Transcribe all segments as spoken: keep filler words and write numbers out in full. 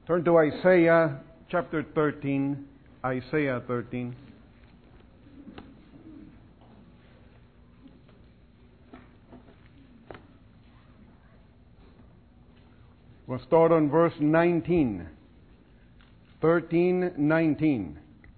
Turn to Isaiah chapter thirteen. Isaiah thirteen. We'll start on verse nineteen. thirteen nineteen.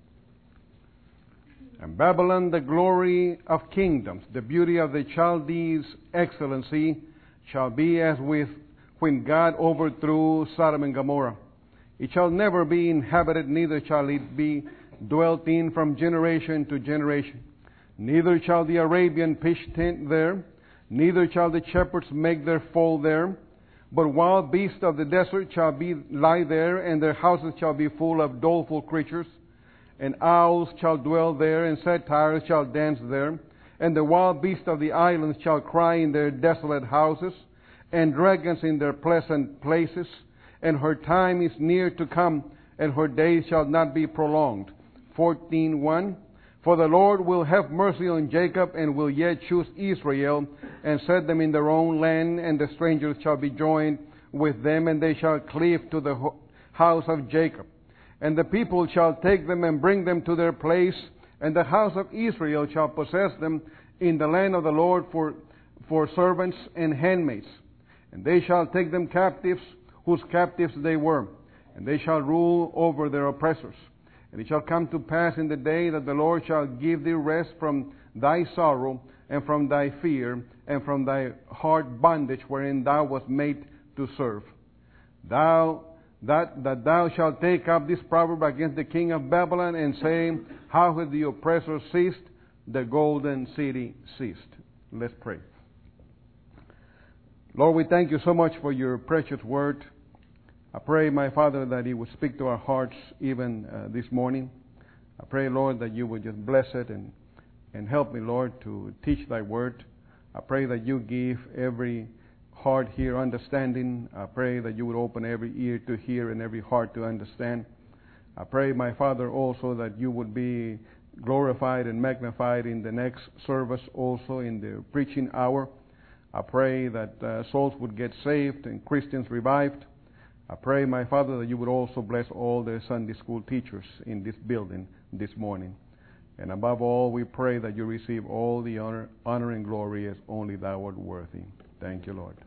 And Babylon, the glory of kingdoms, the beauty of the Chaldees' excellency, shall be as with when God overthrew Sodom and Gomorrah. It shall never be inhabited, neither shall it be dwelt in from generation to generation. Neither shall the Arabian pitch tent there, neither shall the shepherds make their fold there. But wild beasts of the desert shall be lie there, and their houses shall be full of doleful creatures. And owls shall dwell there, and satyrs shall dance there. And the wild beasts of the islands shall cry in their desolate houses, and dragons in their pleasant places. And her time is near to come, and her days shall not be prolonged. fourteen one. For the Lord will have mercy on Jacob, and will yet choose Israel, and set them in their own land, and the strangers shall be joined with them, and they shall cleave to the house of Jacob. And the people shall take them and bring them to their place, and the house of Israel shall possess them in the land of the Lord for, for servants and handmaids. And they shall take them captives, whose captives they were, and they shall rule over their oppressors. And it shall come to pass in the day that the Lord shall give thee rest from thy sorrow, and from thy fear, and from thy hard bondage wherein thou wast made to serve. Thou that that thou shalt take up this proverb against the king of Babylon, and say, how hath the oppressor ceased? The golden city ceased. Let's pray. Lord, we thank you so much for your precious word. I pray, my Father, that He would speak to our hearts even uh, this morning. I pray, Lord, that you would just bless it and, and help me, Lord, to teach thy word. I pray that you give every heart here understanding. I pray that you would open every ear to hear and every heart to understand. I pray, my Father, also that you would be glorified and magnified in the next service, also in the preaching hour. I pray that uh, souls would get saved and Christians revived. I pray, my Father, that you would also bless all the Sunday school teachers in this building this morning. And above all, we pray that you receive all the honor, honor and glory as only thou art worthy. Thank you, Lord.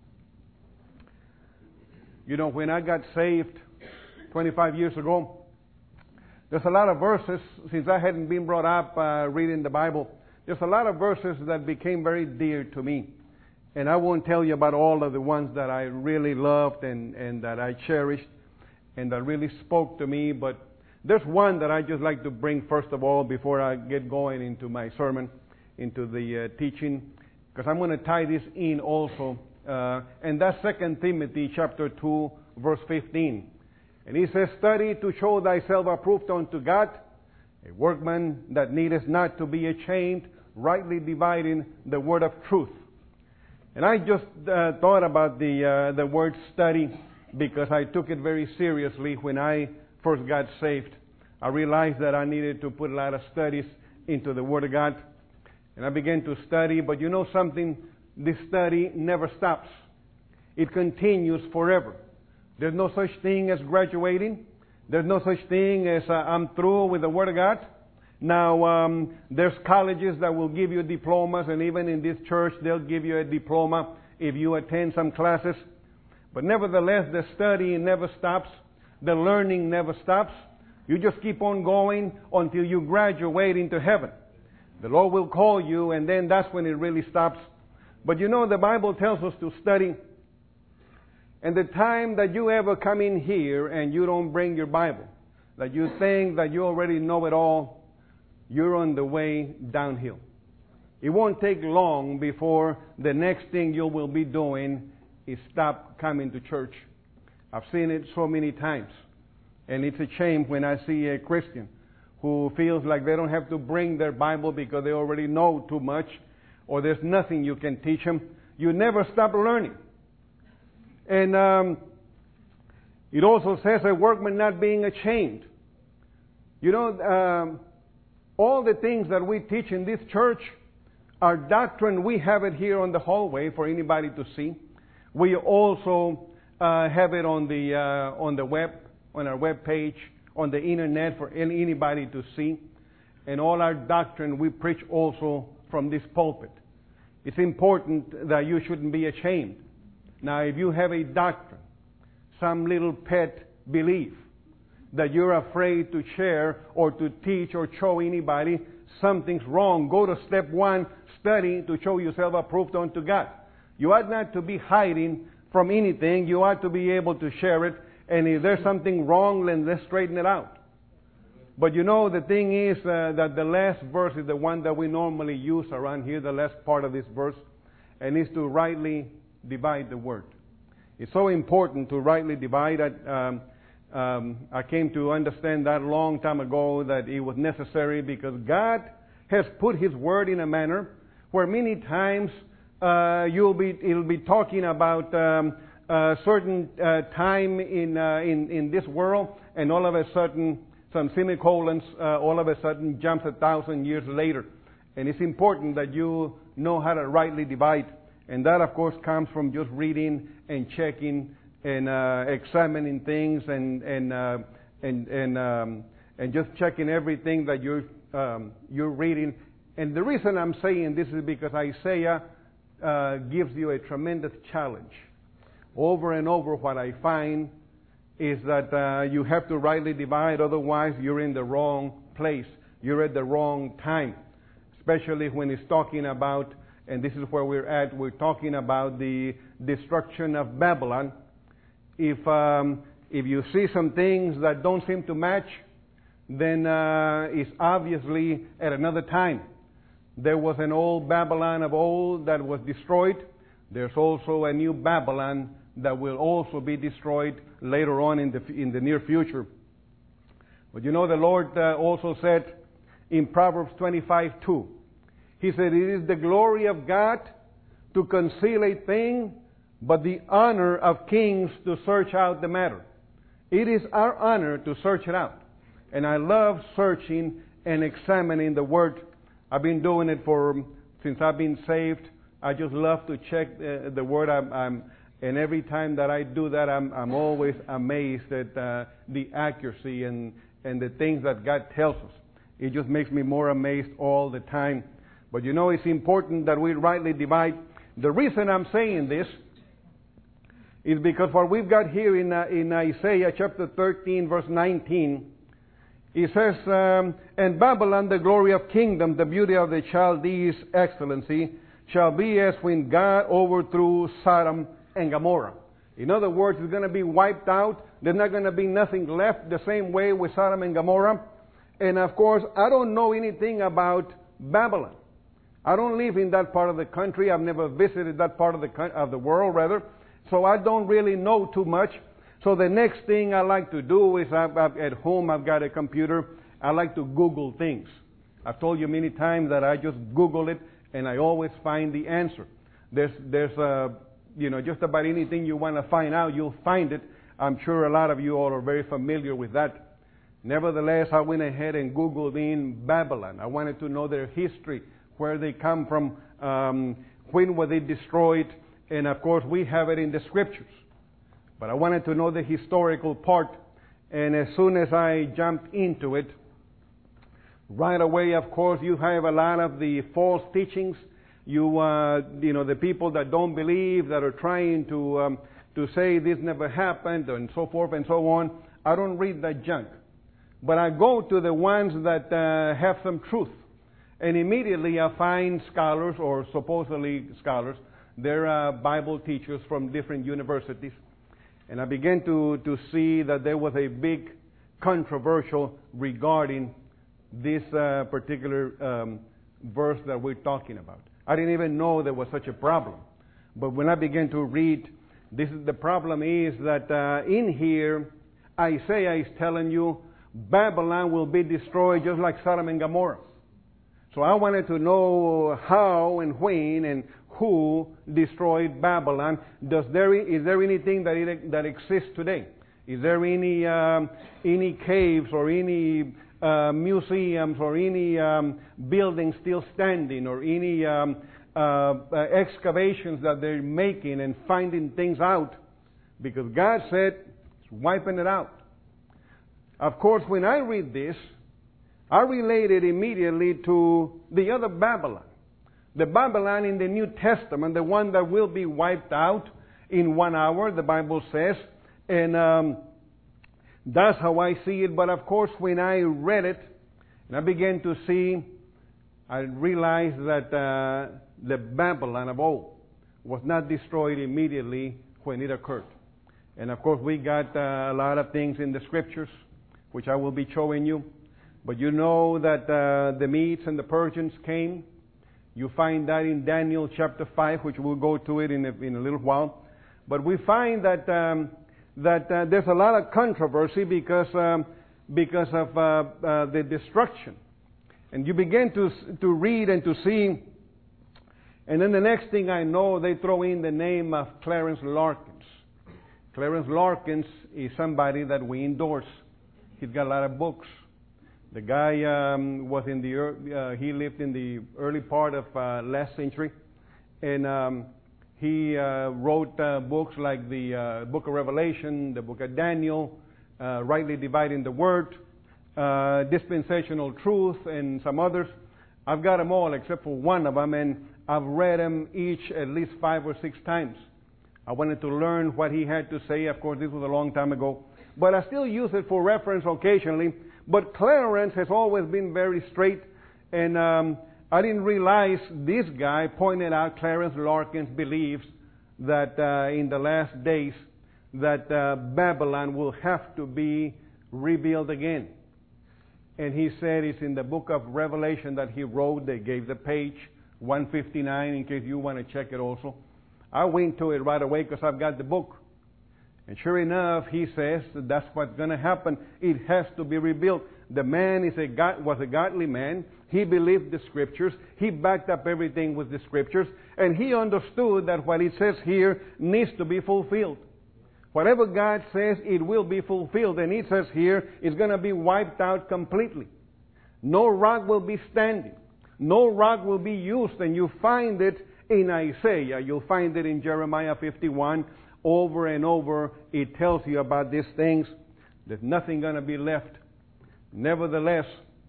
You know, when I got saved twenty-five years ago, there's a lot of verses, since I hadn't been brought up uh, reading the Bible, there's a lot of verses that became very dear to me. And I won't tell you about all of the ones that I really loved and, and that I cherished and that really spoke to me. But there's one that I just like to bring first of all before I get going into my sermon, into the uh, teaching, because I'm going to tie this in also. Uh, and that's Second Timothy chapter two, verse fifteen. And he says, study to show thyself approved unto God, a workman that needeth not to be ashamed, rightly dividing the word of truth. And I just uh, thought about the uh, the word study because I took it very seriously when I first got saved. I realized that I needed to put a lot of studies into the Word of God. And I began to study, but you know something? This study never stops. It continues forever. There's no such thing as graduating. There's no such thing as uh, I'm through with the Word of God. Now, um, there's colleges that will give you diplomas, and even in this church, they'll give you a diploma if you attend some classes. But nevertheless, the study never stops. The learning never stops. You just keep on going until you graduate into heaven. The Lord will call you, and then that's when it really stops. But you know, the Bible tells us to study. And the time that you ever come in here and you don't bring your Bible, that you think that you already know it all, you're on the way downhill. It won't take long before the next thing you will be doing is stop coming to church. I've seen it so many times. And it's a shame when I see a Christian who feels like they don't have to bring their Bible because they already know too much, or there's nothing you can teach them. You never stop learning. And um, it also says a workman not being ashamed. You know, um, all the things that we teach in this church are doctrine. We have it here on the hallway for anybody to see. We also uh, have it on the uh, on the web, on our web page, on the internet for any, anybody to see. And all our doctrine we preach also from this pulpit. It's important that you shouldn't be ashamed. Now, if you have a doctrine, some little pet belief that you're afraid to share or to teach or show anybody, something's wrong. Go to step one, study to show yourself approved unto God. You ought not to be hiding from anything. You ought to be able to share it. And if there's something wrong, then let's straighten it out. But you know, the thing is uh, that the last verse is the one that we normally use around here, the last part of this verse, and is to rightly divide the word. It's so important to rightly divide it. Um, um, I came to understand that a long time ago that it was necessary because God has put His word in a manner where many times uh, you'll be it'll be talking about um, a certain uh, time in, uh, in in this world, and all of a sudden some semicolons uh, all of a sudden jumps a thousand years later, and it's important that you know how to rightly divide. And that, of course, comes from just reading and checking and uh, examining things and and uh, and and um, and just checking everything that you're um, you're reading. And the reason I'm saying this is because Isaiah uh, gives you a tremendous challenge. Over and over, what I find is that uh, you have to rightly divide, otherwise you're in the wrong place. You're at the wrong time, especially when it's talking about. And this is where we're at. We're talking about the destruction of Babylon. If um, if you see some things that don't seem to match, then uh, it's obviously at another time. There was an old Babylon of old that was destroyed. There's also a new Babylon that will also be destroyed later on in the in the near future. But you know, the Lord uh, also said in Proverbs twenty-five two. He said, "It is the glory of God to conceal a thing, but the honor of kings to search out the matter." It is our honor to search it out. And I love searching and examining the Word. I've been doing it for, since I've been saved. I just love to check uh, the Word. I'm, I'm, and every time that I do that, I'm, I'm always amazed at uh, the accuracy and, and the things that God tells us. It just makes me more amazed all the time. But you know, it's important that we rightly divide. The reason I'm saying this is because what we've got here in, uh, in Isaiah chapter thirteen, verse nineteen, it says, um, "And Babylon, the glory of kingdom, the beauty of the Chaldees' excellency, shall be as when God overthrew Sodom and Gomorrah." In other words, it's going to be wiped out. There's not going to be nothing left, the same way with Sodom and Gomorrah. And of course, I don't know anything about Babylon. I don't live in that part of the country. I've never visited that part of the of the world, rather. So I don't really know too much. So the next thing I like to do is, I've, I've, at home I've got a computer. I like to Google things. I've told you many times that I just Google it, and I always find the answer. There's, there's, uh, you know, just about anything you want to find out, you'll find it. I'm sure a lot of you all are very familiar with that. Nevertheless, I went ahead and Googled in Babylon. I wanted to know their history, where they come from, um, when were they destroyed, and of course we have it in the Scriptures. But I wanted to know the historical part, and as soon as I jumped into it, right away, of course, you have a lot of the false teachings. You, uh, you know, the people that don't believe, that are trying to um, to say this never happened, and so forth and so on. I don't read that junk, but I go to the ones that uh, have some truth. And immediately I find scholars, or supposedly scholars, they're uh, Bible teachers from different universities. And I began to, to see that there was a big controversial regarding this uh, particular um, verse that we're talking about. I didn't even know there was such a problem. But when I began to read, this is the problem is that uh, in here, Isaiah is telling you Babylon will be destroyed just like Sodom and Gomorrah. So I wanted to know how and when and who destroyed Babylon. Does there is there anything that it, that exists today? Is there any um, any caves or any uh, museums or any um, buildings still standing, or any um, uh, uh, excavations that they're making and finding things out because God said He's wiping it out. Of course, when I read this, I relate it immediately to the other Babylon. The Babylon in the New Testament, the one that will be wiped out in one hour, the Bible says. And um, that's how I see it. But of course, when I read it, and I began to see, I realized that uh, the Babylon of old was not destroyed immediately when it occurred. And of course, we got uh, a lot of things in the Scriptures, which I will be showing you. But you know that uh, the Medes and the Persians came. You find that in Daniel chapter five, which we'll go to it in a, in a little while. But we find that um, that uh, there's a lot of controversy because um, because of uh, uh, the destruction. And you begin to to read and to see, and then the next thing I know, they throw in the name of Clarence Larkins. Clarence Larkins is somebody that we endorse. He's got a lot of books. The guy um, was in the uh, he lived in the early part of uh, last century, and um, he uh, wrote uh, books like the uh, Book of Revelation, the Book of Daniel, uh, Rightly Dividing the Word, uh, Dispensational Truth, and some others. I've got them all except for one of them, and I've read them each at least five or six times. I wanted to learn what he had to say. Of course, this was a long time ago, but I still use it for reference occasionally. But Clarence has always been very straight, and um, I didn't realize this guy pointed out Clarence Larkins believes that uh, in the last days that uh, Babylon will have to be rebuilt again. And he said it's in the book of Revelation that he wrote. They gave the page one fifty-nine in case you want to check it also. I went to it right away because I've got the book. And sure enough, he says that that's what's going to happen. It has to be rebuilt. The man is a God, was a godly man. He believed the Scriptures. He backed up everything with the Scriptures. And he understood that what it says here needs to be fulfilled. Whatever God says, it will be fulfilled. And it says here, it's going to be wiped out completely. No rock will be standing. No rock will be used. And you find it in Isaiah. You'll find it in Jeremiah fifty-one. Over and over, it tells you about these things. There's nothing going to be left. Nevertheless,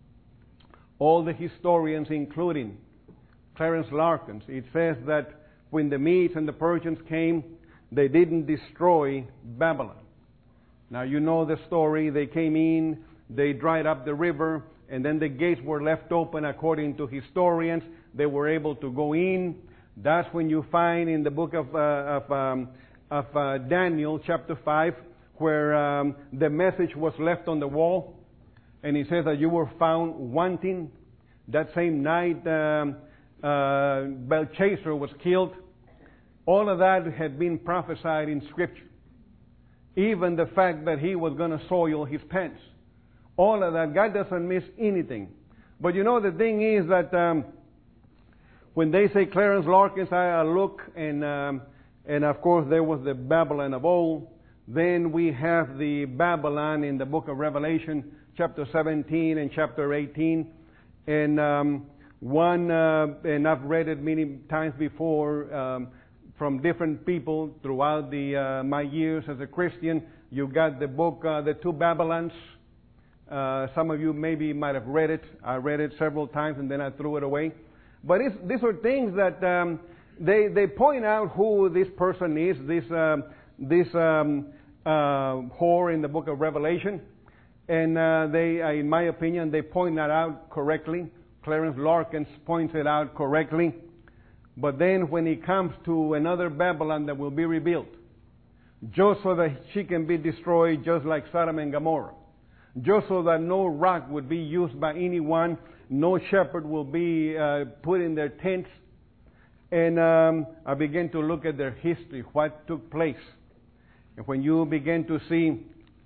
all the historians, including Clarence Larkins, it says that when the Medes and the Persians came, they didn't destroy Babylon. Now, you know the story. They came in, they dried up the river, and then the gates were left open according to historians. They were able to go in. That's when you find in the book of, uh, of um, of uh, Daniel chapter five, where um, the message was left on the wall, and he says that you were found wanting. That same night, um, uh, Belshazzar was killed. All of that had been prophesied in Scripture. Even the fact that he was going to soil his pants. All of that. God doesn't miss anything. But you know, the thing is that um, when they say Clarence Larkins, I, I look and... Um, And of course, there was the Babylon of old. Then we have the Babylon in the book of Revelation, chapter seventeen and chapter eighteen. And um, one, uh, and I've read it many times before um, from different people throughout the uh, my years as a Christian. You got the book, uh, The Two Babylons. Uh, some of you maybe might have read it. I read it several times and then I threw it away. But it's, these are things that... Um, They they point out who this person is, this um, this um, uh, whore in the book of Revelation, and uh, they, uh, in my opinion, they point that out correctly. Clarence Larkins points it out correctly. But then when it comes to another Babylon that will be rebuilt, just so that she can be destroyed, just like Sodom and Gomorrah, just so that no rock would be used by anyone, no shepherd will be uh, put in their tents. And um, I began to look at their history, what took place. And when you begin to see,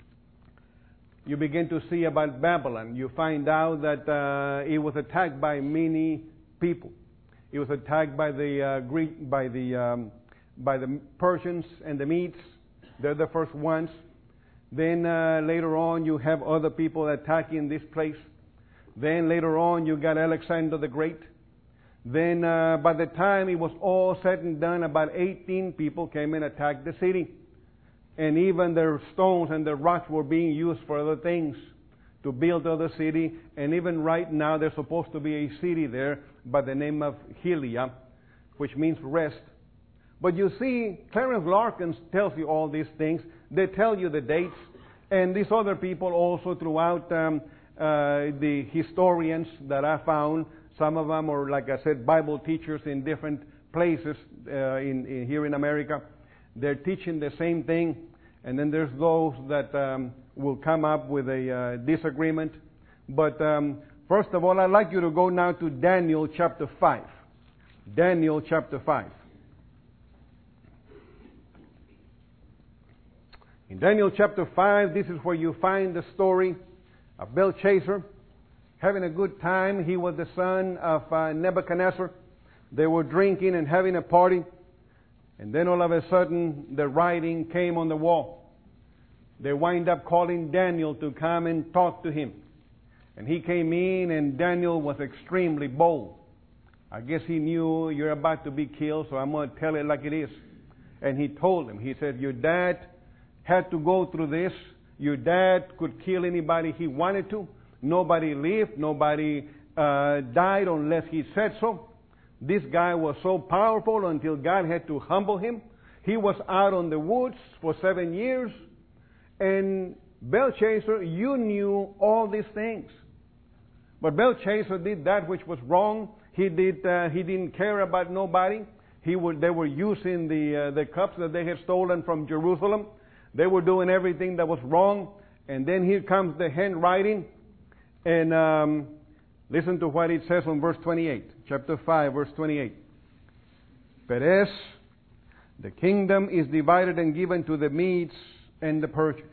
you begin to see about Babylon, you find out that uh, it was attacked by many people. It was attacked by the uh, Greek, by the um, by the Persians and the Medes. They're the first ones. Then uh, later on, you have other people attacking this place. Then later on, you got Alexander the Great. Then uh, by the time it was all said and done, about eighteen people came and attacked the city. and even their stones and the rocks were being used for other things, to build other city. And even right now there's supposed to be a city there by the name of Helia, which means rest. But you see, Clarence Larkins tells you all these things. They tell you the dates. And these other people also throughout um, uh, the historians that I found, some of them are, like I said, Bible teachers in different places uh, in, in here in America. They're teaching the same thing. And then there's those that um, will come up with a uh, disagreement. But um, first of all, I'd like you to go now to Daniel chapter five. Daniel chapter five. In Daniel chapter five, this is where you find the story of Belshazzar having a good time. He was the son of uh, Nebuchadnezzar. They were drinking and having a party. And then all of a sudden, the writing came on the wall. They wind up calling Daniel to come and talk to him. And he came in, and Daniel was extremely bold. I guess he knew, you're about to be killed, so I'm going to tell it like it is. And he told him, he said, your dad had to go through this. Your dad could kill anybody he wanted to. Nobody lived. Nobody uh, died unless he said so. This guy was so powerful until God had to humble him. He was out on the woods for seven years. And Belshazzar, you knew all these things. But Belshazzar did that which was wrong. He did. Uh, he didn't care about nobody. He would. They were using the uh, the cups that they had stolen from Jerusalem. They were doing everything that was wrong. And then here comes the handwriting. And um, listen to what it says on verse twenty-eight. Chapter five, verse twenty-eight. Perez, the kingdom is divided and given to the Medes and the Persians.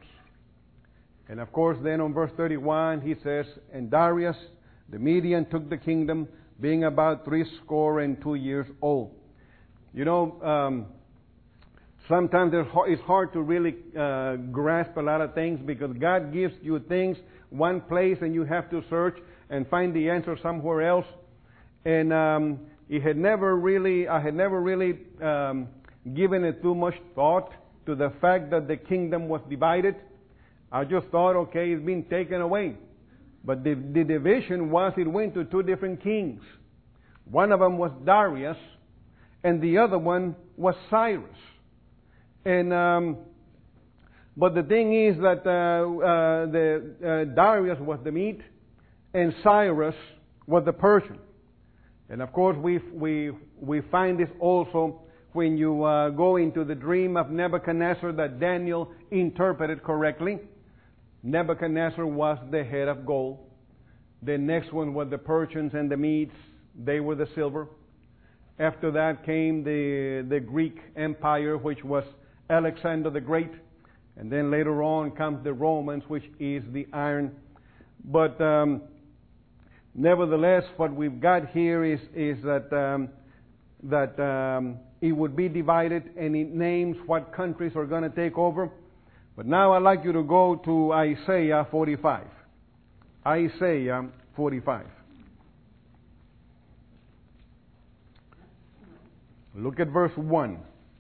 And of course, then on verse thirty-one, he says, and Darius, the Median, took the kingdom, being about three score and two years old. You know, um, sometimes it's hard to really uh, grasp a lot of things, because God gives you things one place and you have to search and find the answer somewhere else. And um, it had never really, I had never really um, given it too much thought to the fact that the kingdom was divided. I just thought, okay, it's been taken away. But the, the division was, it went to two different kings. One of them was Darius, and the other one was Cyrus. And um, but the thing is that uh, uh, the uh, Darius was the Mede, and Cyrus was the Persian. And of course, we we we find this also when you uh, go into the dream of Nebuchadnezzar that Daniel interpreted correctly. Nebuchadnezzar was the head of gold. The next one was the Persians and the Medes. They were the silver. After that came the the Greek Empire, which was Alexander the Great. And then later on comes the Romans, which is the iron. But um, nevertheless, what we've got here is is that um, that um, it would be divided, and it names what countries are going to take over. But now I'd like you to go to Isaiah forty-five. Isaiah forty-five. Look at verse one.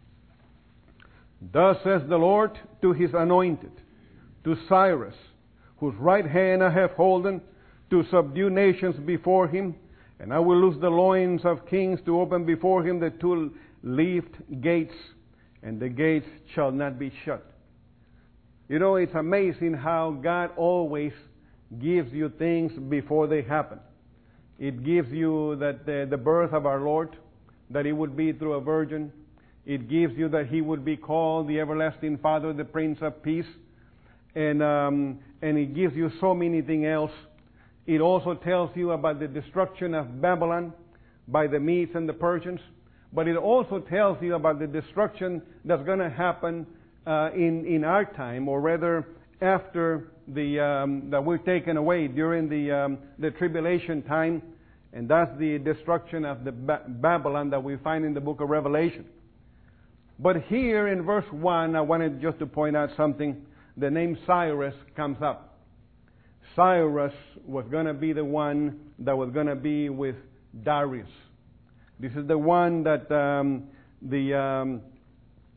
Thus says the Lord to his anointed, to Cyrus, whose right hand I have holden, to subdue nations before him, and I will loose the loins of kings, to open before him the two-leaved gates, and the gates shall not be shut. You know, it's amazing how God always gives you things before they happen. It gives you that the, the birth of our Lord, that it would be through a virgin. It gives you that he would be called the everlasting Father, the Prince of Peace. And um, and it gives you so many things else. It also tells you about the destruction of Babylon by the Medes and the Persians. But it also tells you about the destruction that's going to happen uh, in, in our time, or rather after the um, that we're taken away during the, um, the tribulation time. And that's the destruction of the ba- Babylon that we find in the book of Revelation. But here in verse one, I wanted just to point out something. The name Cyrus comes up. Cyrus was going to be the one that was going to be with Darius. This is the one that um, the um,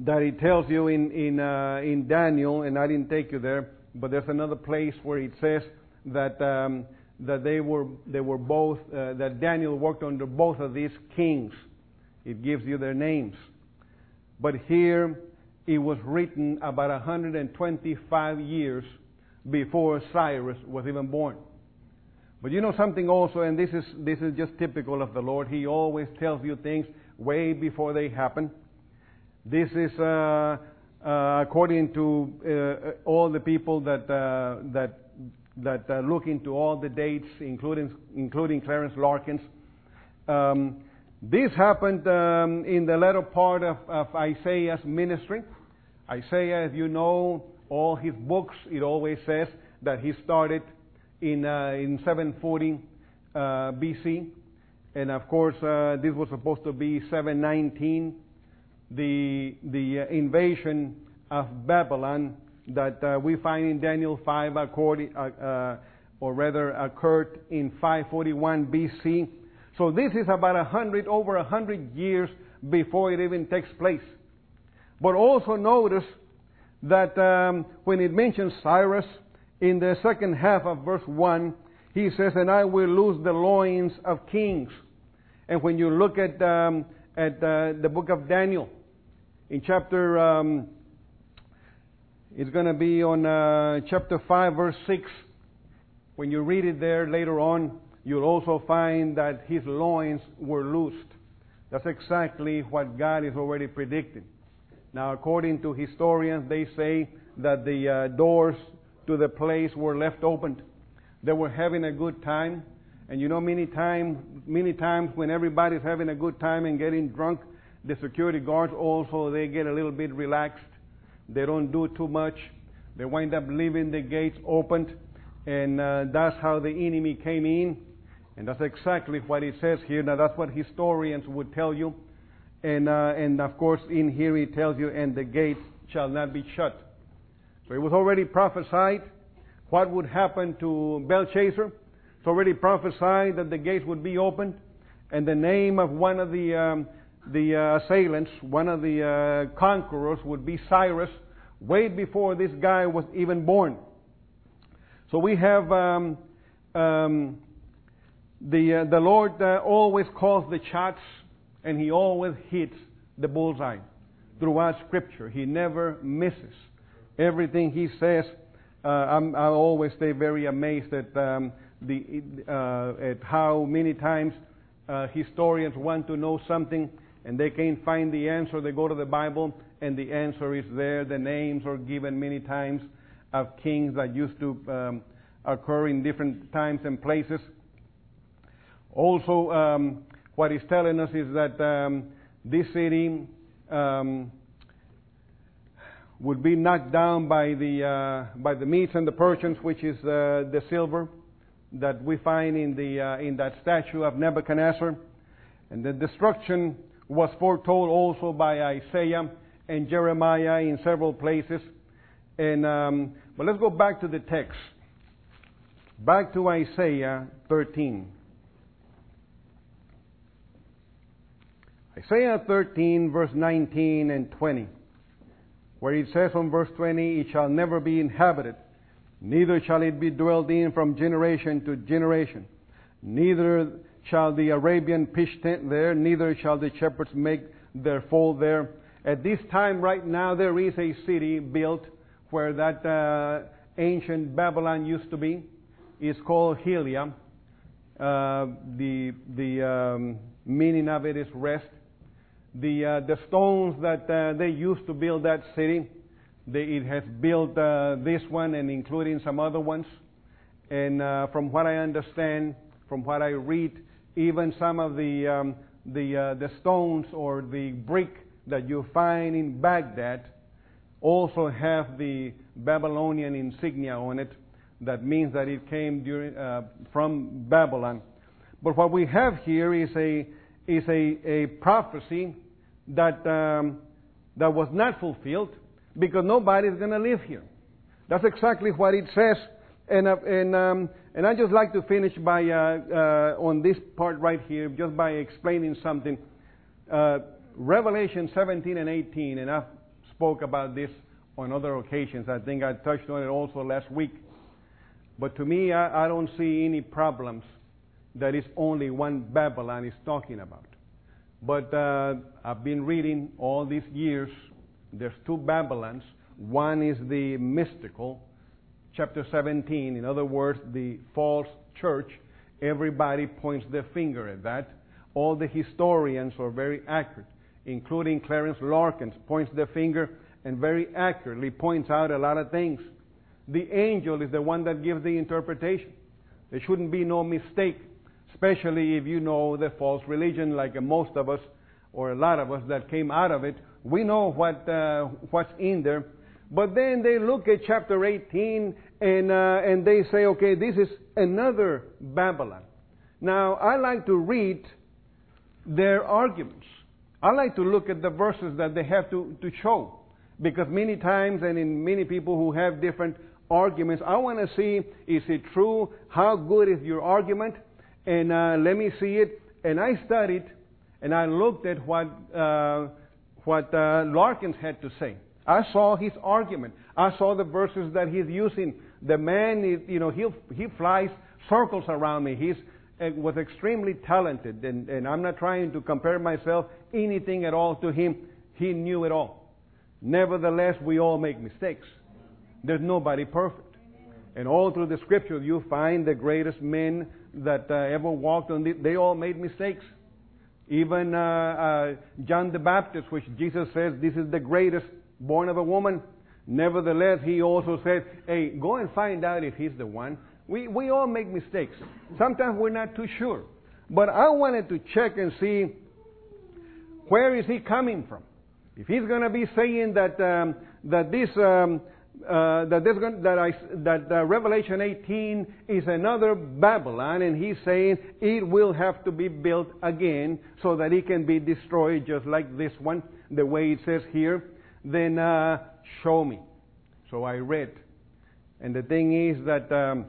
that it tells you in in uh, in Daniel, and I didn't take you there, but there's another place where it says that um, that they were they were both uh, that Daniel worked under both of these kings. It gives you their names, but here it was written about one hundred twenty-five years before Cyrus was even born. But you know something also, and this is this is just typical of the Lord. He always tells you things way before they happen. This is uh, uh, according to uh, all the people that uh, that that uh, look into all the dates, including including Clarence Larkins. Um, this happened um, in the latter part of, of Isaiah's ministry. Isaiah, if you know all his books, it always says that he started in uh, in seven forty uh, B C, and of course uh, this was supposed to be seven nineteen, the the uh, invasion of Babylon that uh, we find in Daniel five, according, uh, uh, or rather occurred in five forty-one B C. So this is about a hundred, over a hundred years before it even takes place. But also notice that um, when it mentions Cyrus, in the second half of verse one, he says, "And I will loose the loins of kings." And when you look at um, at uh, the book of Daniel, in chapter, um, it's going to be on uh, chapter five, verse six. When you read it there later on, you'll also find that his loins were loosed. That's exactly what God is already predicting. Now, according to historians, they say that the uh, doors to the place were left open. They were having a good time. And you know, many time, many times when everybody's having a good time and getting drunk, the security guards also, they get a little bit relaxed. They don't do too much. They wind up leaving the gates opened. And uh, that's how the enemy came in. And that's exactly what it says here. Now, that's what historians would tell you. And, uh, and of course, in here it tells you, "And the gates shall not be shut." So it was already prophesied what would happen to Belshazzar. It's already prophesied that the gates would be opened, and the name of one of the um, the uh, assailants, one of the uh, conquerors, would be Cyrus, way before this guy was even born. So we have um, um, the uh, the Lord uh, always calls the shots, and He always hits the bullseye throughout Scripture. He never misses. Everything He says, uh, I'm, I always stay very amazed at um, the uh, at how many times uh, historians want to know something and they can't find the answer. They go to the Bible and the answer is there. The names are given many times of kings that used to um, occur in different times and places. Also, um, what He's telling us is that um, this city um, would be knocked down by the uh, by the Medes and the Persians, which is uh, the silver that we find in the uh, in that statue of Nebuchadnezzar, and the destruction was foretold also by Isaiah and Jeremiah in several places. And um, but let's go back to the text, back to Isaiah thirteen. Isaiah thirteen, verse nineteen and twenty, where it says on verse twenty, "It shall never be inhabited, neither shall it be dwelt in from generation to generation. Neither shall the Arabian pitch tent there, neither shall the shepherds make their fold there." At this time right now there is a city built where that uh, ancient Babylon used to be. It's called Helia. Uh, the the um, meaning of it is rest. The uh, the stones that uh, they used to build that city, they, it has built uh, this one and including some other ones. And uh, from what I understand, from what I read, even some of the um, the uh, the stones or the brick that you find in Baghdad also have the Babylonian insignia on it. That means that it came during uh, from Babylon. But what we have here is a is a, a prophecy that um, that was not fulfilled because nobody is going to live here. That's exactly what it says. And uh, and um, and I just like to finish by uh, uh, on this part right here, just by explaining something. Uh, Revelation seventeen and eighteen, and I've spoke about this on other occasions. I think I touched on it also last week. But to me, I, I don't see any problems that it's only one Babylon is talking about. But uh, I've been reading all these years. There's two Babylons. One is the mystical, chapter seventeen. In other words, the false church. Everybody points their finger at that. All the historians are very accurate, including Clarence Larkins, points their finger and very accurately points out a lot of things. The angel is the one that gives the interpretation. There shouldn't be no mistake, especially if you know the false religion, like most of us, or a lot of us that came out of it. We know what uh, what's in there. But then they look at chapter eighteen and uh, and they say, okay, this is another Babylon. Now, I like to read their arguments. I like to look at the verses that they have to, to show. Because many times, and in many people who have different arguments, I want to see, is it true? How good is your argument? And uh, let me see it. And I studied, and I looked at what uh, what uh, Larkins had to say. I saw his argument. I saw the verses that he's using. The man, is, you know, he he flies circles around me. He's uh, was extremely talented, and, and I'm not trying to compare myself anything at all to him. He knew it all. Nevertheless, we all make mistakes. There's nobody perfect. And all through the Scripture, you find the greatest men that uh, ever walked on the, they all made mistakes. Even uh, uh, John the Baptist, which Jesus says, this is the greatest born of a woman. Nevertheless, he also said, hey, go and find out if he's the one. We, we all make mistakes. Sometimes we're not too sure. But I wanted to check and see, where is he coming from? If he's going to be saying that um, that this um, uh, that this going, that I that uh, Revelation eighteen is another Babylon, and he's saying it will have to be built again so that it can be destroyed, just like this one, the way it says here, then uh, show me. So I read, and the thing is that um,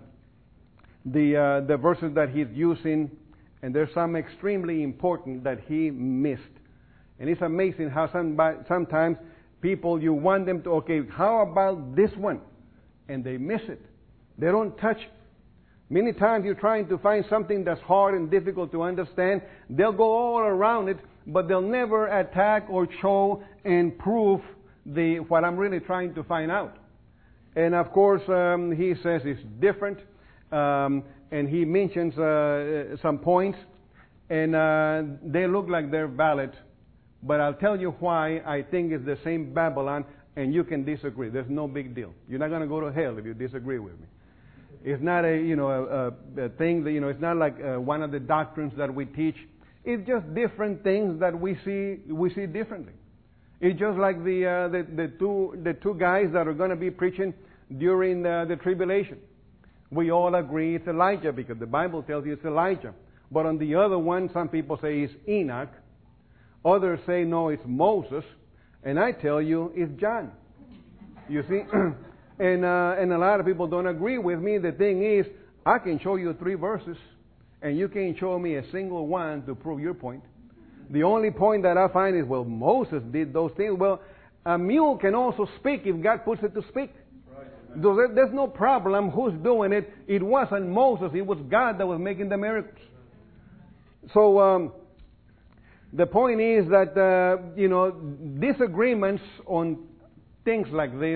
the uh, the verses that he's using, and there's some extremely important that he missed. And it's amazing how some, sometimes people, you want them to, okay, how about this one? And they miss it. They don't touch it. Many times you're trying to find something that's hard and difficult to understand. They'll go all around it, but they'll never attack or show and prove the what I'm really trying to find out. And of course, um, he says it's different. Um, and he mentions uh, some points. And uh, they look like they're valid. But I'll tell you why I think it's the same Babylon, and you can disagree. There's no big deal. You're not going to go to hell if you disagree with me. It's not a you know a, a, a thing that you know. It's not like uh, one of the doctrines that we teach. It's just different things that we see we see differently. It's just like the uh, the, the two the two guys that are going to be preaching during the, the tribulation. We all agree it's Elijah because the Bible tells you it's Elijah. But on the other one, some people say it's Enoch. Others say, no, it's Moses. And I tell you, it's John. You see? and uh, and a lot of people don't agree with me. The thing is, I can show you three verses, and you can't show me a single one to prove your point. The only point that I find is, well, Moses did those things. Well, a mule can also speak if God puts it to speak. Right. There's no problem who's doing it. It wasn't Moses. It was God that was making the miracles. So... Um, The point is that, uh, you know, disagreements on things like this,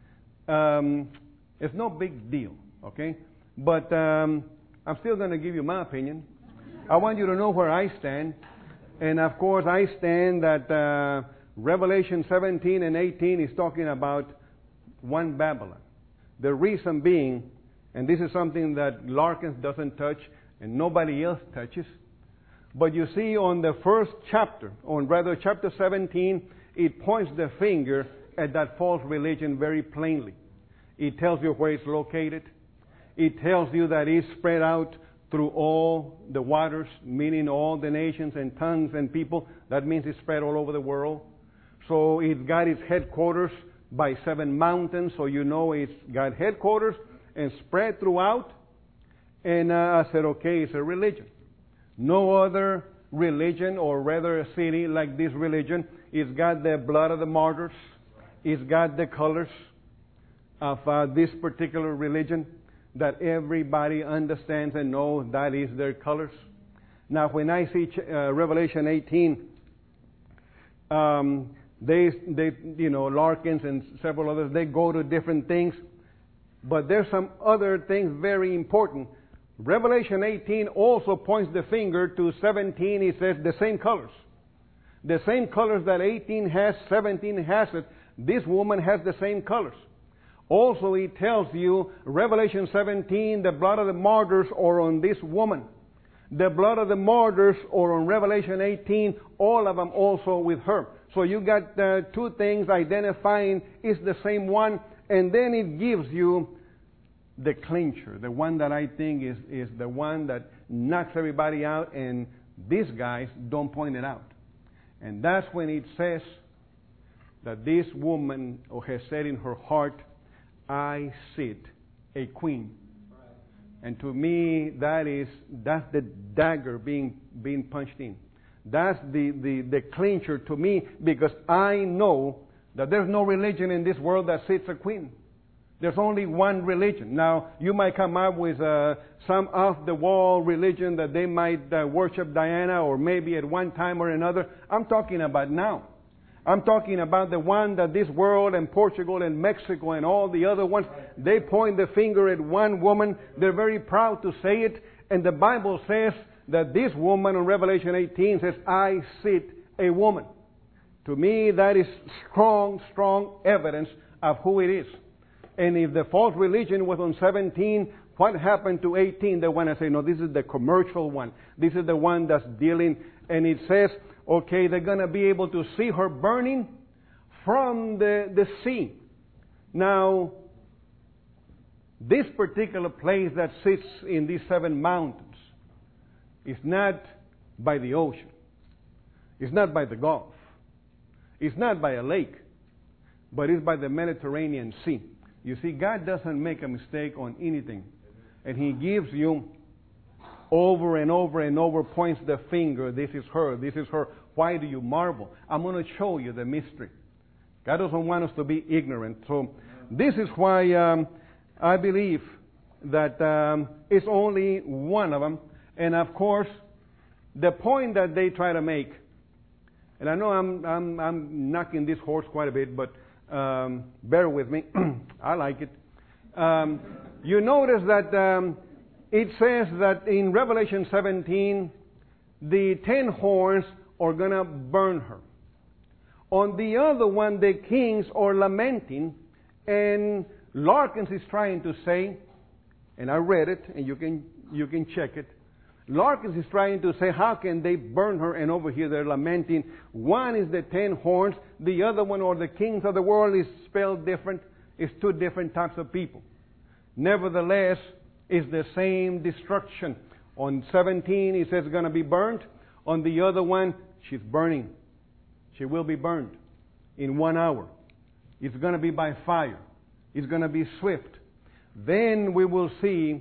um, it's no big deal, okay? But um, I'm still going to give you my opinion. I want you to know where I stand. And, of course, I stand that uh, Revelation seventeen and eighteen is talking about one Babylon. The reason being, and this is something that Larkins doesn't touch and nobody else touches, but you see on the first chapter, on rather chapter seventeen, it points the finger at that false religion very plainly. It tells you where it's located. It tells you that it's spread out through all the waters, meaning all the nations and tongues and people. That means it's spread all over the world. So it's got its headquarters by seven mountains, so you know it's got headquarters and spread throughout. And uh, I said, okay, it's a religion. No other religion, or rather a city like this religion, it's got the blood of the martyrs. is got the colors of uh, this particular religion that everybody understands and knows that is their colors. Now, when I see uh, Revelation eighteen, um, they, they, you know, Larkins and several others, they go to different things. But there's some other things very important. Revelation eighteen also points the finger to seventeen. It says the same colors. The same colors that eighteen has, seventeen has it. This woman has the same colors. Also, it tells you, Revelation seventeen, the blood of the martyrs are on this woman. The blood of the martyrs are on Revelation eighteen, all of them also with her. So you got uh, two things identifying it's the same one, and then it gives you the clincher, the one that I think is, is the one that knocks everybody out, and these guys don't point it out. And that's when it says that this woman has said in her heart, I sit a queen. And to me, that is, that's the dagger being, being punched in. That's the, the, the clincher to me, because I know that there's no religion in this world that sits a queen. There's only one religion. Now, you might come up with uh, some off-the-wall religion that they might uh, worship Diana, or maybe at one time or another. I'm talking about now. I'm talking about the one that this world and Portugal and Mexico and all the other ones, they point the finger at one woman. They're very proud to say it. And the Bible says that this woman in Revelation eighteen says, I sit a woman. To me, that is strong, strong evidence of who it is. And if the false religion was on seventeen, what happened to eighteen? They want to say, no, this is the commercial one. This is the one that's dealing. And it says, okay, they're going to be able to see her burning from the, the sea. Now, this particular place that sits in these seven mountains is not by the ocean. It's not by the Gulf. It's not by a lake. But it's by the Mediterranean Sea. You see, God doesn't make a mistake on anything. And He gives you over and over and over, points the finger. This is her. This is her. Why do you marvel? I'm going to show you the mystery. God doesn't want us to be ignorant. So this is why um, I believe that um, it's only one of them. And of course, the point that they try to make, and I know I'm I'm, I'm knocking this horse quite a bit, but um, bear with me. I like it. Um, you notice that um, it says that in Revelation seventeen, the ten horns are going to burn her. On the other one, the kings are lamenting, and Larkins is trying to say, and I read it, and you can you can check it. Larkins is trying to say, how can they burn her? And over here they're lamenting. One is the ten horns. The other one, or the kings of the world, is spelled different. It's two different types of people. Nevertheless, it's the same destruction. On seventeen, he says it's going to be burnt. On the other one, she's burning. She will be burned in one hour. It's going to be by fire. It's going to be swift. Then we will see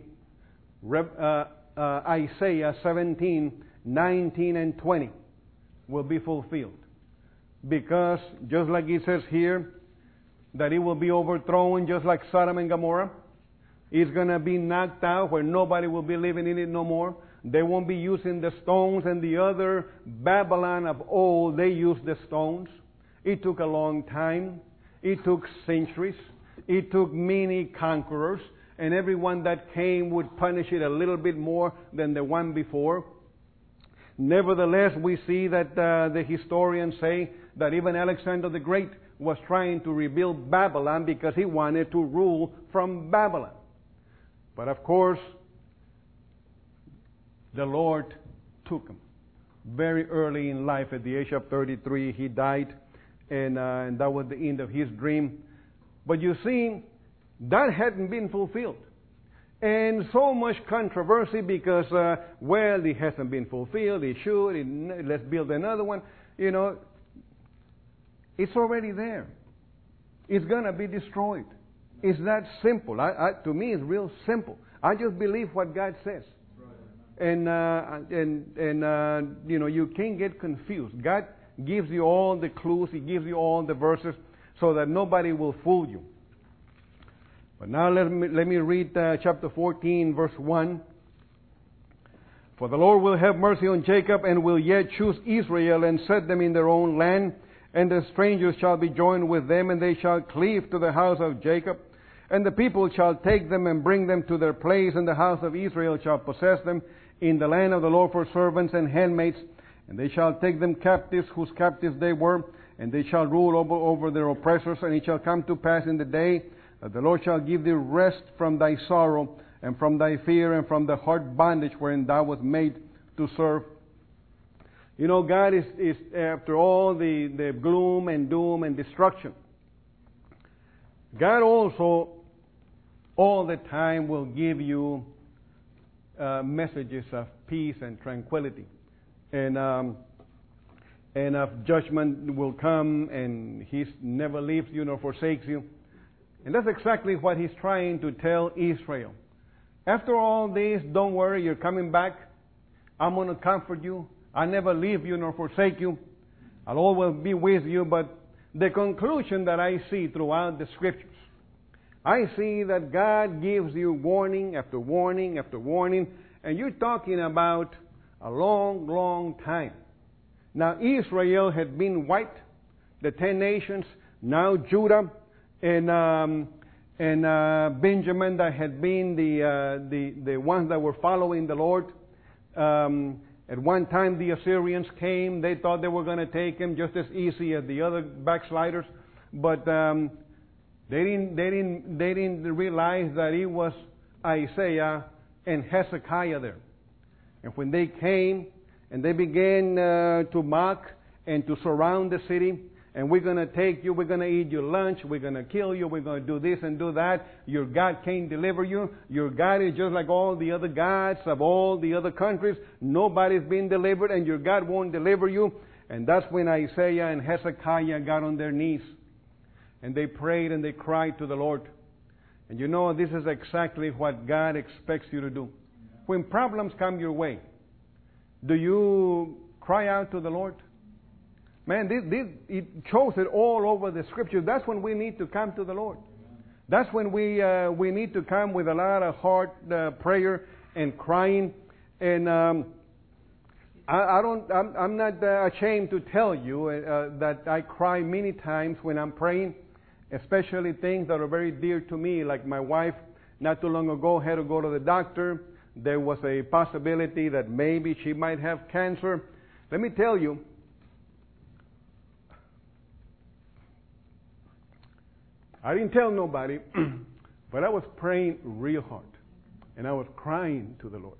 uh, uh, Isaiah seventeen, nineteen, and twenty will be fulfilled. Because just like it says here, that it will be overthrown just like Sodom and Gomorrah. It's going to be knocked out where nobody will be living in it no more. They won't be using the stones, and the other Babylon of old, they used the stones. It took a long time. It took centuries. It took many conquerors, and everyone that came would punish it a little bit more than the one before. Nevertheless, we see that uh, the historians say that even Alexander the Great was trying to rebuild Babylon because he wanted to rule from Babylon. But of course, the Lord took him. Very early in life, at the age of thirty-three, he died, and, uh, and that was the end of his dream. But you see, that hadn't been fulfilled. And so much controversy because, uh, well, it hasn't been fulfilled, it should, it, let's build another one. You know, it's already there. It's going to be destroyed. It's that simple. I, I, to me, it's real simple. I just believe what God says. And, uh, and, and uh, you know, you can't get confused. God gives you all the clues. He gives you all the verses. so that nobody will fool you. But now let me, let me read uh, chapter fourteen, verse one. For the Lord will have mercy on Jacob, and will yet choose Israel, and set them in their own land. And the strangers shall be joined with them, and they shall cleave to the house of Jacob. And the people shall take them and bring them to their place, and the house of Israel shall possess them in the land of the Lord for servants and handmaids. And they shall take them captives, whose captives they were, and they shall rule over, over their oppressors. And it shall come to pass in the day that the Lord shall give thee rest from thy sorrow, and from thy fear, and from the hard bondage wherein thou wast made to serve. You know, God is, is after all the, the gloom and doom and destruction, God also all the time will give you uh, messages of peace and tranquility. And um, and of judgment will come, and He never leaves you nor forsakes you. And that's exactly what He's trying to tell Israel. After all this, don't worry, you're coming back. I'm going to comfort you. I never leave you nor forsake you. I'll always be with you. But the conclusion that I see throughout the Scriptures, I see that God gives you warning after warning after warning, and you're talking about a long, long time. Now Israel had been wiped, the ten nations, now Judah and um, and uh, Benjamin that had been the, uh, the the ones that were following the Lord. Um, at one time the Assyrians came. They thought they were going to take him just as easy as the other backsliders, but um, they didn't they didn't they didn't realize that it was Isaiah and Hezekiah there. And when they came and they began uh, to mock and to surround the city, and we're going to take you, we're going to eat your lunch, we're going to kill you, we're going to do this and do that. Your God can't deliver you. Your God is just like all the other gods of all the other countries. Nobody's been delivered, and your God won't deliver you. And that's when Isaiah and Hezekiah got on their knees. And they prayed and they cried to the Lord. And you know, this is exactly what God expects you to do. When problems come your way, do you cry out to the Lord? Man, this, this, it shows it all over the Scriptures. That's when we need to come to the Lord. That's when we uh, we need to come with a lot of heart uh, prayer and crying. And um, I, I don't. I'm, I'm not uh, ashamed to tell you uh, that I cry many times when I'm praying, especially things that are very dear to me, like my wife. Not too long ago had to go to the doctor. There was a possibility that maybe she might have cancer. Let me tell you, I didn't tell nobody, but I was praying real hard. And I was crying to the Lord.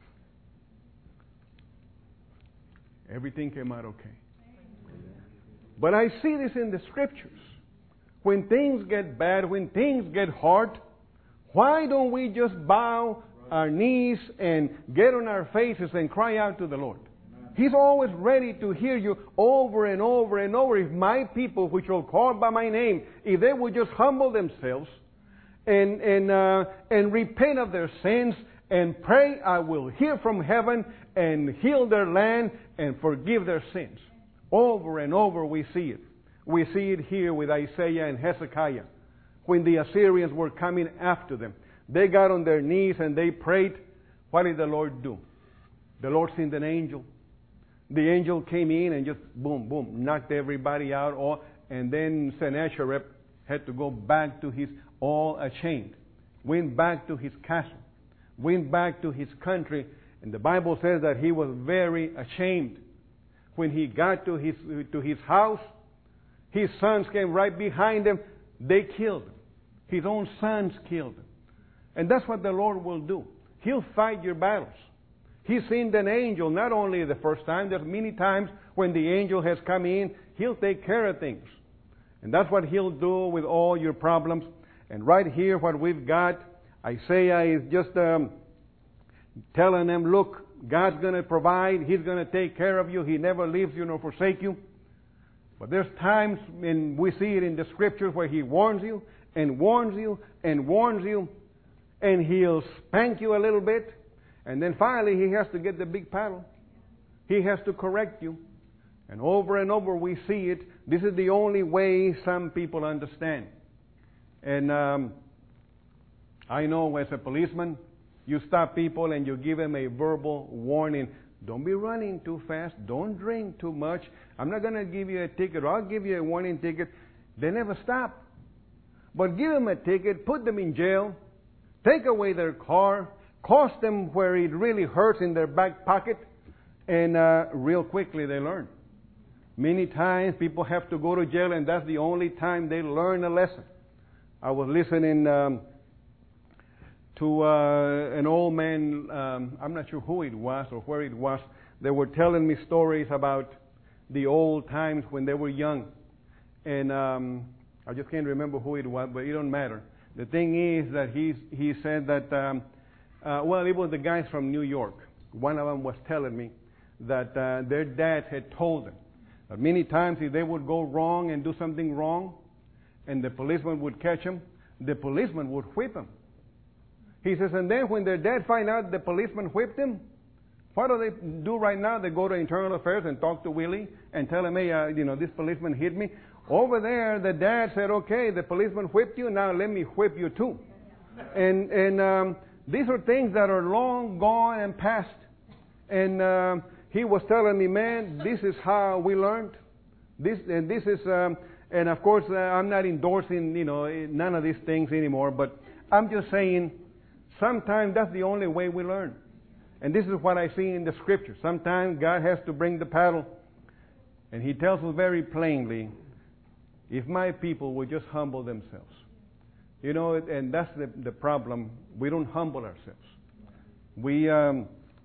Everything came out okay. But I see this in the Scriptures. When things get bad, when things get hard, why don't we just bow our knees and get on our faces and cry out to the Lord? He's always ready to hear you over and over and over. If my people, which are called by my name, if they would just humble themselves and and uh, and repent of their sins and pray, I will hear from heaven and heal their land and forgive their sins. Over and over we see it. We see it here with Isaiah and Hezekiah. When the Assyrians were coming after them, they got on their knees and they prayed. What did the Lord do? The Lord sent an angel. The angel came in and just boom, boom, knocked everybody out. All, and then Sennacherib had to go back to his, all ashamed, went back to his castle, went back to his country. And the Bible says that he was very ashamed. When he got to his, to his house, his sons came right behind him. They killed him. His own sons killed him. And that's what the Lord will do. He'll fight your battles. He sent an angel, not only the first time, there's many times when the angel has come in, He'll take care of things. And that's what He'll do with all your problems. And right here, what we've got, Isaiah is just um, telling them, look, God's going to provide. He's going to take care of you. He never leaves you nor forsake you. But there's times, and we see it in the Scriptures, where He warns you and warns you and warns you, and He'll spank you a little bit, and then finally He has to get the big paddle. He has to correct you. And over and over we see it. This is the only way some people understand. And um, I know as a policeman, you stop people and you give them a verbal warning. Don't be running too fast. Don't drink too much. I'm not going to give you a ticket, or I'll give you a warning ticket. They never stop. But give them a ticket, put them in jail, take away their car, cost them where it really hurts in their back pocket, and uh, real quickly they learn. Many times people have to go to jail, and that's the only time they learn a lesson. I was listening um, to uh, an old man, um, I'm not sure who it was or where it was. They were telling me stories about the old times when they were young. And um, I just can't remember who it was, but it don't matter. The thing is that he, he said that, um, uh, well, it was the guys from New York. One of them was telling me that uh, their dad had told them that many times if they would go wrong and do something wrong, and the policeman would catch them, the policeman would whip them. He says, and then when their dad find out the policeman whipped him, what do they do right now? They go to Internal Affairs and talk to Willie and tell him, hey, uh, you know, this policeman hit me. Over there, the dad said, okay, the policeman whipped you, now let me whip you too. And and um, these are things that are long gone and past. And uh, he was telling me, man, this is how we learned. This and this is, um, and of course, uh, I'm not endorsing, you know, none of these things anymore. But I'm just saying, sometimes that's the only way we learn. And this is what I see in the Scripture. Sometimes God has to bring the paddle, and He tells us very plainly, if my people would just humble themselves. You know, and that's the, the problem. We don't humble ourselves. We um,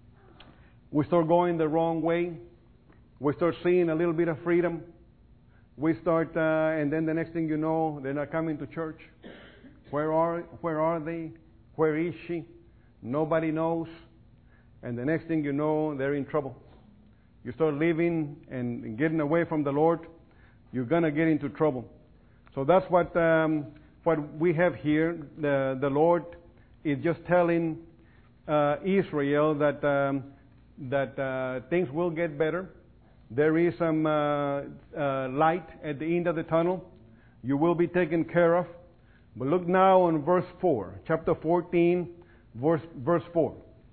we start going the wrong way. We start seeing a little bit of freedom. We start, uh, and then the next thing you know, they're not coming to church. Where are Where are they? Where is she? Nobody knows. And the next thing you know, they're in trouble. You start living and getting away from the Lord, you're going to get into trouble. So that's what um, what we have here. The, the Lord is just telling uh, Israel that um, that uh, things will get better. There is some uh, uh, light at the end of the tunnel. You will be taken care of. But look now on verse four, chapter fourteen, verse, verse four.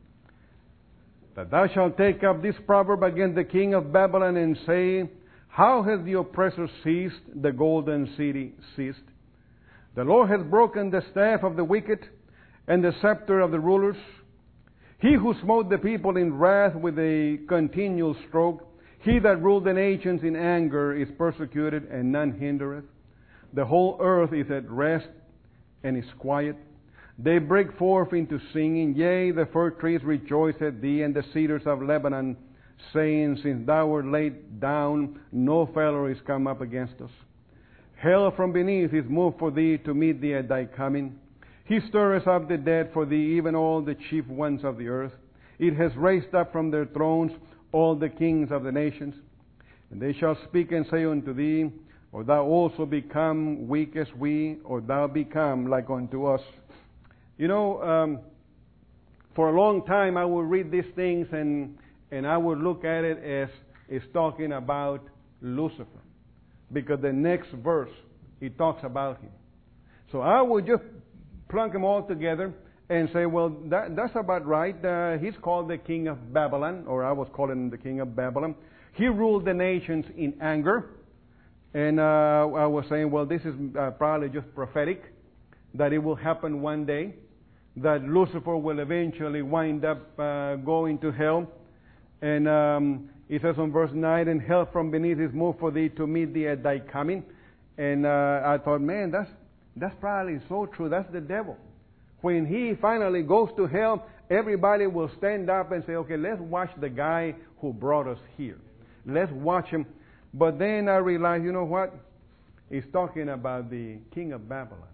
That thou shalt take up this proverb against the king of Babylon and say, how has the oppressor ceased, the golden city ceased? The Lord has broken the staff of the wicked and the scepter of the rulers. He who smote the people in wrath with a continual stroke, he that ruled the nations in anger is persecuted, and none hindereth. The whole earth is at rest and is quiet. They break forth into singing. Yea, the fir trees rejoice at thee, and the cedars of Lebanon, saying, since thou wert laid down, no fellow is come up against us. Hell from beneath is moved for thee to meet thee at thy coming. He stirreth up the dead for thee, even all the chief ones of the earth. It has raised up from their thrones all the kings of the nations. And they shall speak and say unto thee, or thou also become weak as we, or thou become like unto us. You know, um, for a long time I would read these things and and I would look at it as it's talking about Lucifer. Because the next verse, it talks about him. So I would just plunk them all together and say, well, that, that's about right. Uh, he's called the king of Babylon, or I was calling him the king of Babylon. He ruled the nations in anger. And uh, I was saying, well, this is uh, probably just prophetic, that it will happen one day, that Lucifer will eventually wind up uh, going to hell. And um, it says on verse nine, and hell from beneath is moved for thee to meet thee at thy coming. And uh, I thought, man, that's that's probably so true. That's the devil. When he finally goes to hell, everybody will stand up and say, okay, let's watch the guy who brought us here. Let's watch him. But then I realized, you know what? He's talking about the king of Babylon.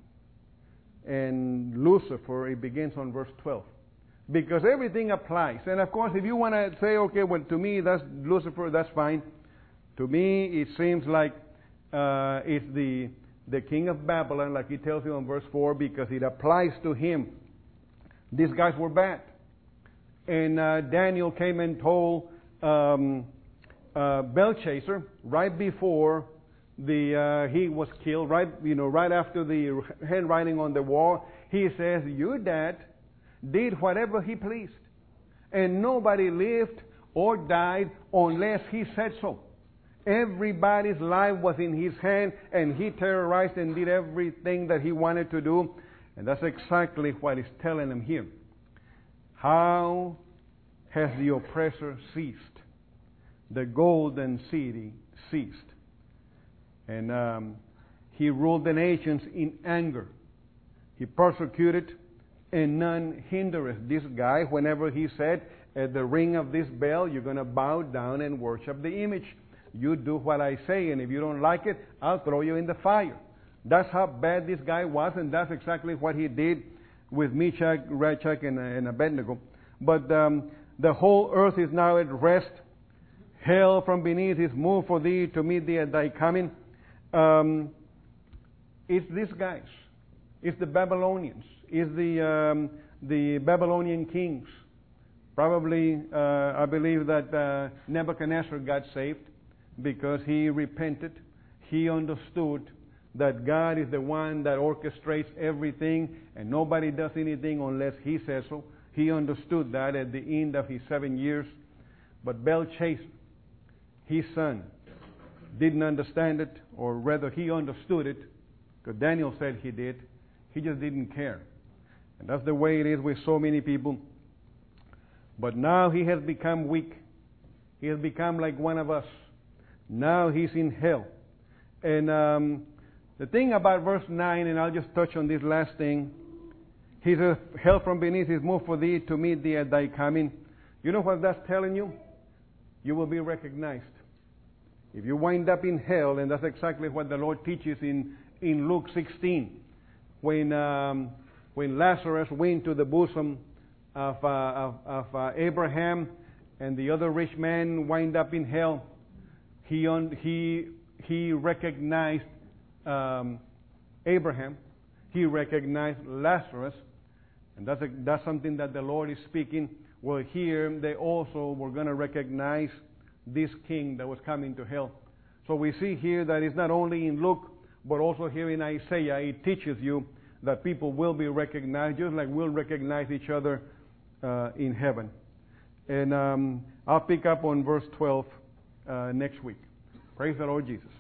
And Lucifer, it begins on verse twelve. Because everything applies. And of course, if you want to say, okay, well, to me, that's Lucifer, that's fine. To me, it seems like uh, it's the, the king of Babylon, like he tells you in verse four, because it applies to him. These guys were bad. And uh, Daniel came and told um, uh, Belshazzar, right before the uh, he was killed, right you know right after the handwriting on the wall, he says, "Your dad did whatever he pleased, and nobody lived or died unless he said so. Everybody's life was in his hand, and he terrorized and did everything that he wanted to do." And that's exactly what he's telling them here. How has the oppressor ceased? The golden city ceased. And um, he ruled the nations in anger. He persecuted, and none hindereth. This guy, whenever he said, "At the ring of this bell, you're going to bow down and worship the image. You do what I say, and if you don't like it, I'll throw you in the fire." That's how bad this guy was, and that's exactly what he did with Meshach, Rachach, and, and Abednego. But um, the whole earth is now at rest. Hell from beneath is moved for thee to meet thee at thy coming. Um, it's these guys. It's the Babylonians. It's the um, the Babylonian kings. Probably, uh, I believe that uh, Nebuchadnezzar got saved because he repented. He understood that God is the one that orchestrates everything, and nobody does anything unless He says so. He understood that at the end of his seven years. But Belshazzar, his son, didn't understand it, or rather he understood it, because Daniel said he did. He just didn't care. And that's the way it is with so many people. But now he has become weak. He has become like one of us. Now he's in hell. And um, the thing about verse nine, and I'll just touch on this last thing. He says, "Hell from beneath is moved for thee to meet thee at thy coming." You know what that's telling you? You will be recognized. If you wind up in hell, and that's exactly what the Lord teaches in, in Luke sixteen, when um, when Lazarus went to the bosom of, uh, of, of uh, Abraham, and the other rich man wind up in hell, he un- he he recognized um, Abraham, he recognized Lazarus, and that's a, that's something that the Lord is speaking. Well, here they also were going to recognize this king that was coming to hell. So we see here that it's not only in Luke, but also here in Isaiah, it teaches you that people will be recognized, just like we'll recognize each other uh, in heaven. And um, I'll pick up on verse twelve uh, next week. Praise the Lord Jesus.